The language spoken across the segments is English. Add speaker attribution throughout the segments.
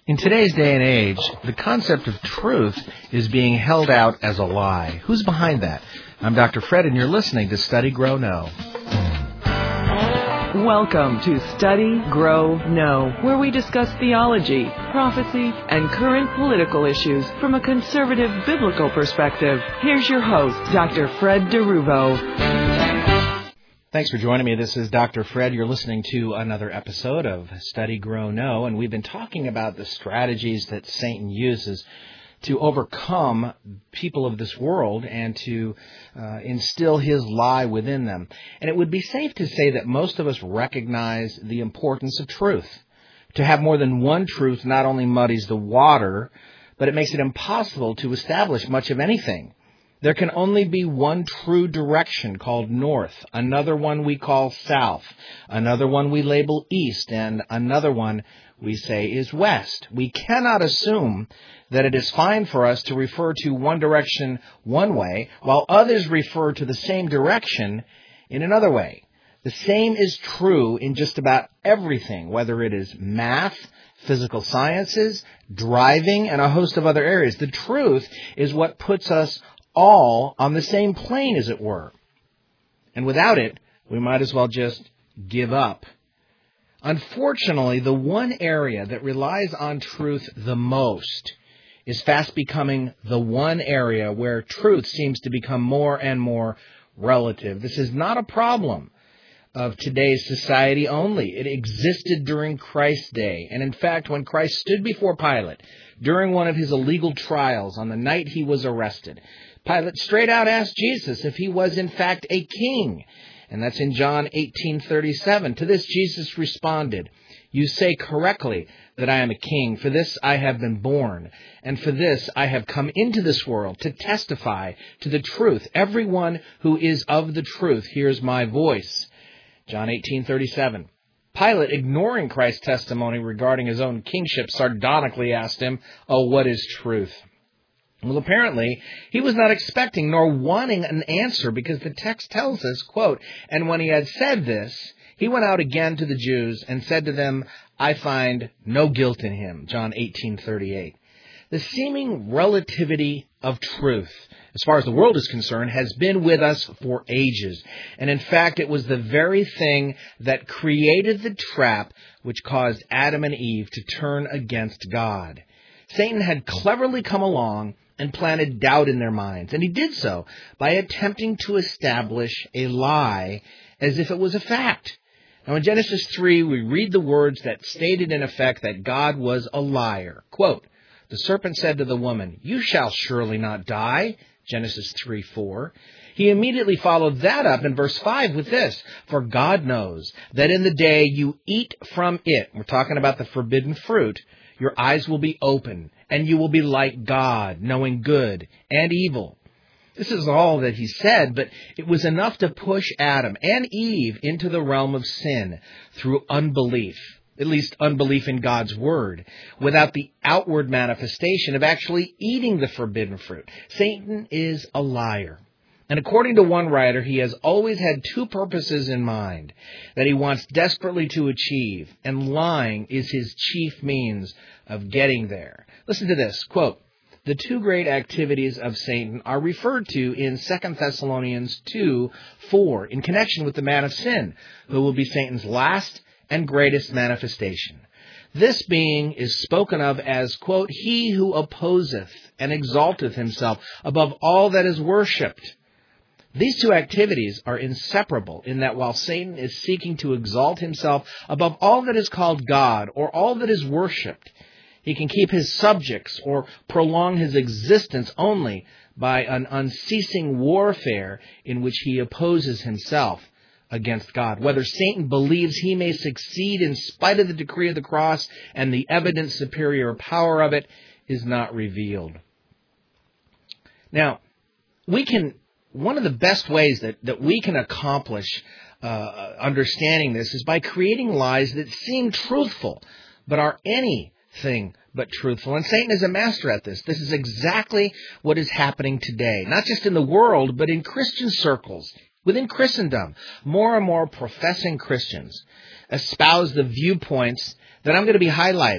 Speaker 1: In today's day and age, the concept of truth is being held out as a lie. Who's behind that? I'm Dr. Fred, and you're listening to Study, Grow, Know.
Speaker 2: Welcome to Study, Grow, Know, where we discuss theology, prophecy, and current political issues from a conservative biblical perspective. Here's your host, Dr. Fred DeRuvo.
Speaker 1: Thanks for joining me. This is Dr. Fred. You're listening to another episode of Study, Grow, Know, and we've been talking about the strategies that Satan uses to overcome people of this world and to instill his lie within them. And it would be safe to say that most of us recognize the importance of truth. To have more than one truth not only muddies the water, but it makes it impossible to establish much of anything. There can only be one true direction called north, another one we call south, another one we label east, and another one we say is west. We cannot assume that it is fine for us to refer to one direction one way, while others refer to the same direction in another way. The same is true in just about everything, whether it is math, physical sciences, driving, and a host of other areas. The truth is what puts us all on the same plane, as it were. And without it, we might as well just give up. Unfortunately, the one area that relies on truth the most is fast becoming the one area where truth seems to become more and more relative. This is not a problem of today's society only. It existed during Christ's day. And in fact, when Christ stood before Pilate during one of his illegal trials on the night he was arrested, Pilate straight out asked Jesus if he was in fact a king. And that's in John 18:37. To this Jesus responded, "You say correctly that I am a king. For this I have been born, and for this I have come into this world, to testify to the truth. Everyone who is of the truth hears my voice." John 18:37. Pilate, ignoring Christ's testimony regarding his own kingship, sardonically asked him, "Oh, what is truth?" Well, apparently, he was not expecting nor wanting an answer, because the text tells us, quote, "And when he had said this, he went out again to the Jews and said to them, I find no guilt in him." John 18:38. The seeming relativity of truth, as far as the world is concerned, has been with us for ages. And in fact, it was the very thing that created the trap which caused Adam and Eve to turn against God. Satan had cleverly come along and planted doubt in their minds. And he did so by attempting to establish a lie as if it was a fact. Now, in Genesis 3, we read the words that stated in effect that God was a liar. Quote, "The serpent said to the woman, 'You shall surely not die.'" Genesis 3:4. He immediately followed that up in verse 5 with this, "For God knows that in the day you eat from it," we're talking about the forbidden fruit, "your eyes will be open, and you will be like God, knowing good and evil." This is all that he said, but it was enough to push Adam and Eve into the realm of sin through unbelief, at least unbelief in God's word, without the outward manifestation of actually eating the forbidden fruit. Satan is a liar. And according to one writer, he has always had two purposes in mind that he wants desperately to achieve, and lying is his chief means of getting there. Listen to this, quote, "The two great activities of Satan are referred to in 2 Thessalonians 2:4 in connection with the man of sin, who will be Satan's last and greatest manifestation. This being is spoken of as, quote, he who opposeth and exalteth himself above all that is worshipped." These two activities are inseparable in that while Satan is seeking to exalt himself above all that is called God or all that is worshipped, he can keep his subjects or prolong his existence only by an unceasing warfare in which he opposes himself against God. Whether Satan believes he may succeed in spite of the decree of the cross and the evident superior power of it is not revealed. Now, one of the best ways that we can accomplish understanding this is by creating lies that seem truthful, but are anything but truthful. And Satan is a master at this. This is exactly what is happening today, not just in the world, but in Christian circles. Within Christendom, more and more professing Christians espouse the viewpoints that I'm going to be highlighting.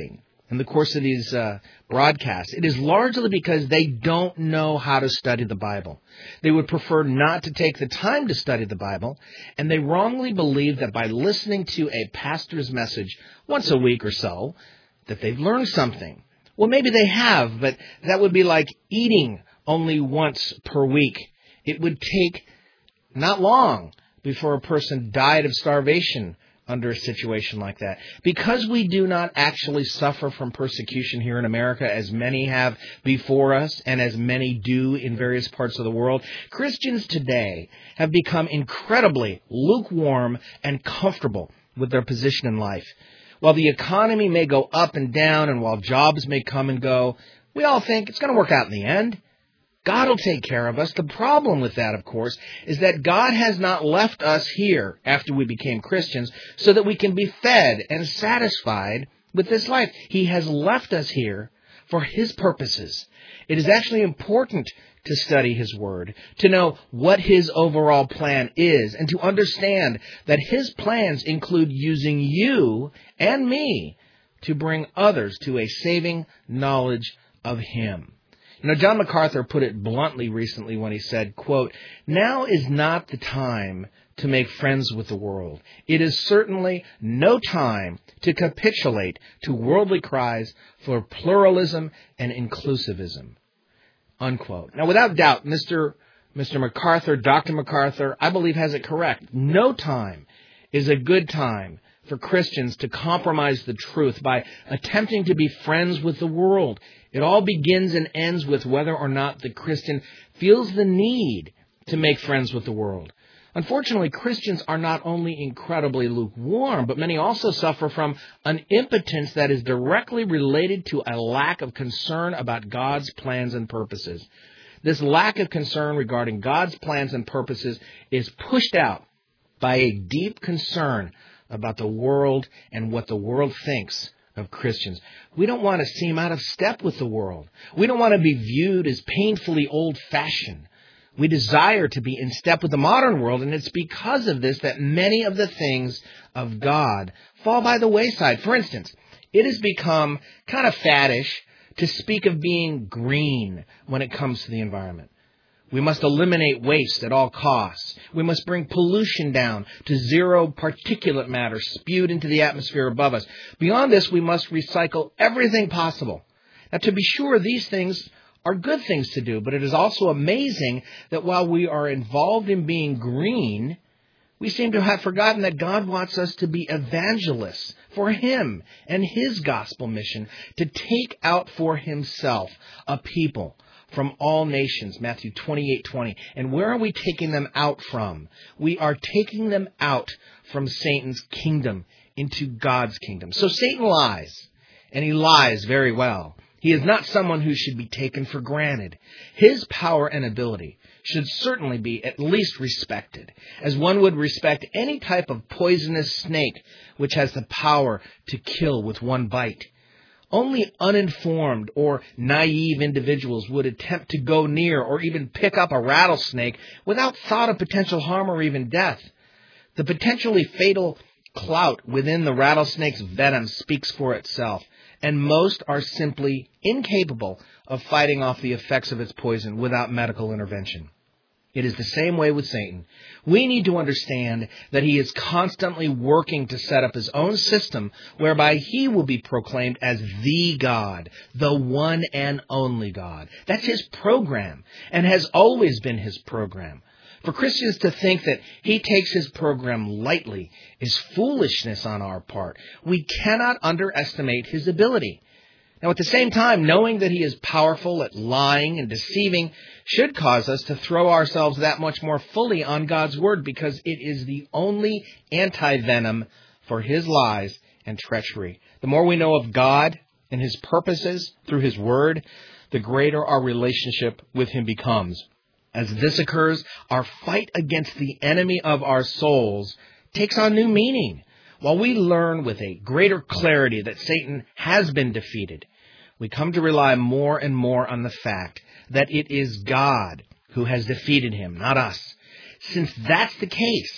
Speaker 1: in the course of these broadcasts, it is largely because they don't know how to study the Bible. They would prefer not to take the time to study the Bible, and they wrongly believe that by listening to a pastor's message once a week or so, that they've learned something. Well, maybe they have, but that would be like eating only once per week. It would take not long before a person died of starvation under a situation like that. Because we do not actually suffer from persecution here in America, as many have before us and as many do in various parts of the world, Christians today have become incredibly lukewarm and comfortable with their position in life. While the economy may go up and down, and while jobs may come and go, we all think it's going to work out in the end. God will take care of us. The problem with that, of course, is that God has not left us here after we became Christians so that we can be fed and satisfied with this life. He has left us here for His purposes. It is actually important to study His Word, to know what His overall plan is, and to understand that His plans include using you and me to bring others to a saving knowledge of Him. You know, John MacArthur put it bluntly recently when he said, quote, "Now is not the time to make friends with the world. It is certainly no time to capitulate to worldly cries for pluralism and inclusivism." Unquote. Now, without doubt, Mr. MacArthur, Dr. MacArthur, I believe has it correct. No time is a good time for Christians to compromise the truth by attempting to be friends with the world. It all begins and ends with whether or not the Christian feels the need to make friends with the world. Unfortunately, Christians are not only incredibly lukewarm, but many also suffer from an impotence that is directly related to a lack of concern about God's plans and purposes. This lack of concern regarding God's plans and purposes is pushed out by a deep concern about the world and what the world thinks of Christians. We don't want to seem out of step with the world. We don't want to be viewed as painfully old-fashioned. We desire to be in step with the modern world, and it's because of this that many of the things of God fall by the wayside. For instance, it has become kind of faddish to speak of being green when it comes to the environment. We must eliminate waste at all costs. We must bring pollution down to zero particulate matter spewed into the atmosphere above us. Beyond this, we must recycle everything possible. Now, to be sure, these things are good things to do, but it is also amazing that while we are involved in being green, we seem to have forgotten that God wants us to be evangelists for Him and His gospel mission, to take out for Himself a people from all nations, Matthew 28:20. And where are we taking them out from? We are taking them out from Satan's kingdom into God's kingdom. So Satan lies, and he lies very well. He is not someone who should be taken for granted. His power and ability should certainly be at least respected, as one would respect any type of poisonous snake which has the power to kill with one bite. Only uninformed or naive individuals would attempt to go near or even pick up a rattlesnake without thought of potential harm or even death. The potentially fatal clout within the rattlesnake's venom speaks for itself, and most are simply incapable of fighting off the effects of its poison without medical intervention. It is the same way with Satan. We need to understand that he is constantly working to set up his own system whereby he will be proclaimed as the God, the one and only God. That's his program and has always been his program. For Christians to think that he takes his program lightly is foolishness on our part. We cannot underestimate his ability. Now, at the same time, knowing that he is powerful at lying and deceiving should cause us to throw ourselves that much more fully on God's word, because it is the only anti-venom for his lies and treachery. The more we know of God and his purposes through his word, the greater our relationship with him becomes. As this occurs, our fight against the enemy of our souls takes on new meaning. While we learn with a greater clarity that Satan has been defeated, we come to rely more and more on the fact that it is God who has defeated him, not us. Since that's the case,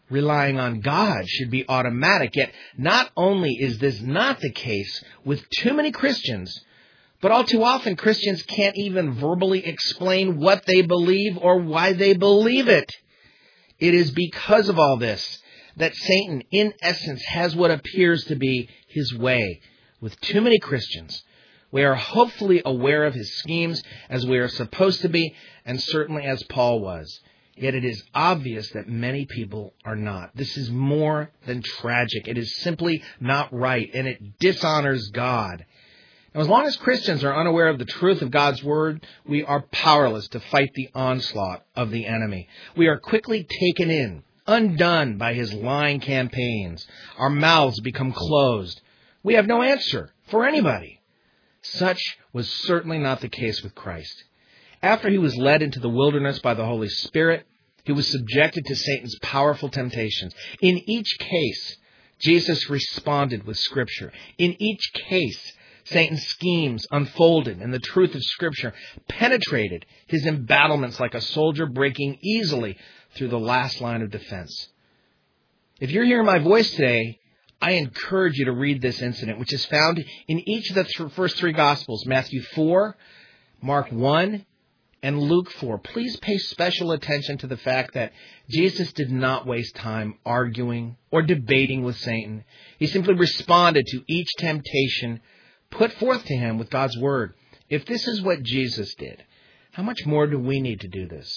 Speaker 1: relying on God should be automatic. Yet not only is this not the case with too many Christians, but all too often Christians can't even verbally explain what they believe or why they believe it. It is because of all this that Satan, in essence, has what appears to be his way with too many Christians. We are hopefully aware of his schemes as we are supposed to be, and certainly as Paul was. Yet it is obvious that many people are not. This is more than tragic. It is simply not right, and it dishonors God. Now, as long as Christians are unaware of the truth of God's Word, we are powerless to fight the onslaught of the enemy. We are quickly taken in, undone by his lying campaigns. Our mouths become closed. We have no answer for anybody. Such was certainly not the case with Christ. After he was led into the wilderness by the Holy Spirit, he was subjected to Satan's powerful temptations. In each case, Jesus responded with Scripture. In each case, Satan's schemes unfolded, and the truth of Scripture penetrated his embattlements like a soldier breaking easily through the last line of defense. If you're hearing my voice today, I encourage you to read this incident, which is found in each of the first three Gospels, Matthew 4, Mark 1, and Luke 4. Please pay special attention to the fact that Jesus did not waste time arguing or debating with Satan. He simply responded to each temptation put forth to him with God's Word. If this is what Jesus did, how much more do we need to do this?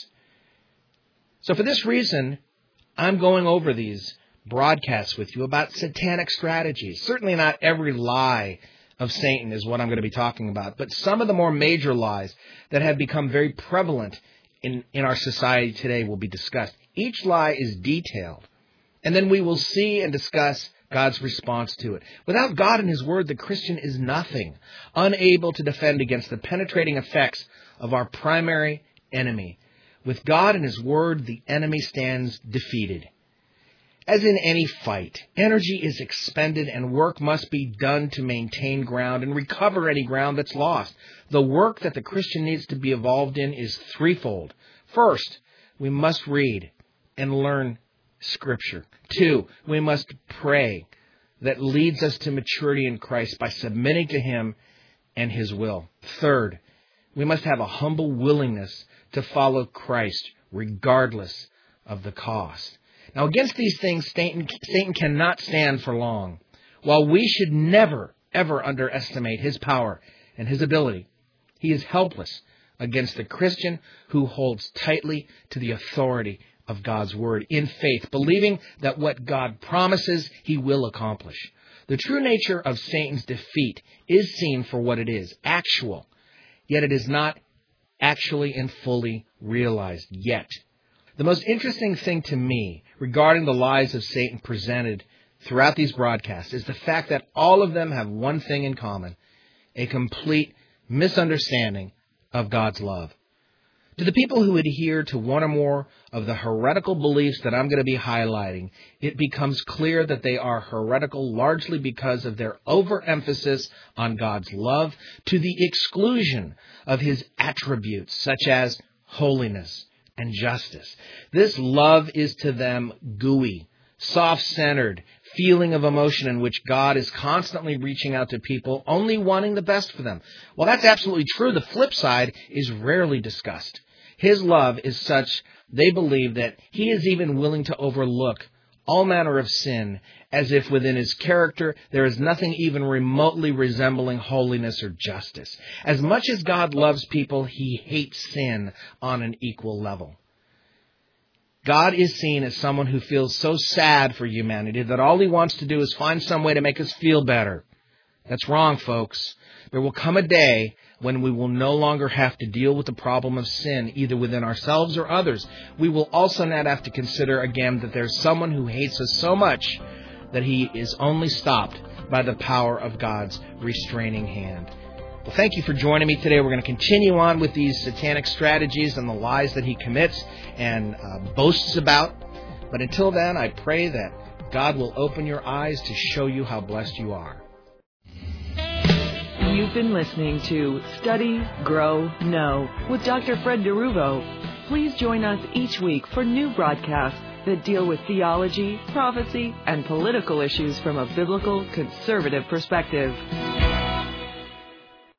Speaker 1: So for this reason, I'm going over these broadcasts with you about satanic strategies. Certainly not every lie of Satan is what I'm going to be talking about, but some of the more major lies that have become very prevalent in our society today will be discussed. Each lie is detailed, and then we will see and discuss God's response to it. Without God and His Word, the Christian is nothing, unable to defend against the penetrating effects of our primary enemy. With God and His Word, the enemy stands defeated. As in any fight, energy is expended and work must be done to maintain ground and recover any ground that's lost. The work that the Christian needs to be involved in is threefold. First, we must read and learn Scripture. 2, we must pray. That leads us to maturity in Christ by submitting to Him and His will. 3rd, we must have a humble willingness to follow Christ regardless of the cost. Now, against these things, Satan cannot stand for long. While we should never, ever underestimate his power and his ability, he is helpless against the Christian who holds tightly to the authority of God's Word in faith, believing that what God promises, He will accomplish. The true nature of Satan's defeat is seen for what it is, actual, yet it is not actually and fully realized yet. The most interesting thing to me regarding the lies of Satan presented throughout these broadcasts is the fact that all of them have one thing in common: a complete misunderstanding of God's love. To the people who adhere to one or more of the heretical beliefs that I'm going to be highlighting, it becomes clear that they are heretical largely because of their overemphasis on God's love to the exclusion of His attributes such as holiness and justice. This love is to them gooey, soft-centered feeling of emotion in which God is constantly reaching out to people, only wanting the best for them. Well, that's absolutely true. The flip side is rarely discussed. His love is such, they believe, that He is even willing to overlook all manner of sin, as if within His character there is nothing even remotely resembling holiness or justice. As much as God loves people, He hates sin on an equal level. God is seen as someone who feels so sad for humanity that all He wants to do is find some way to make us feel better. That's wrong, folks. There will come a day when we will no longer have to deal with the problem of sin, either within ourselves or others. We will also not have to consider again that there's someone who hates us so much that he is only stopped by the power of God's restraining hand. Well, thank you for joining me today. We're going to continue on with these satanic strategies and the lies that he commits and boasts about. But until then, I pray that God will open your eyes to show you how blessed you are.
Speaker 2: You've been listening to Study, Grow, Know with Dr. Fred DeRuvo. Please join us each week for new broadcasts that deal with theology, prophecy, and political issues from a biblical, conservative perspective.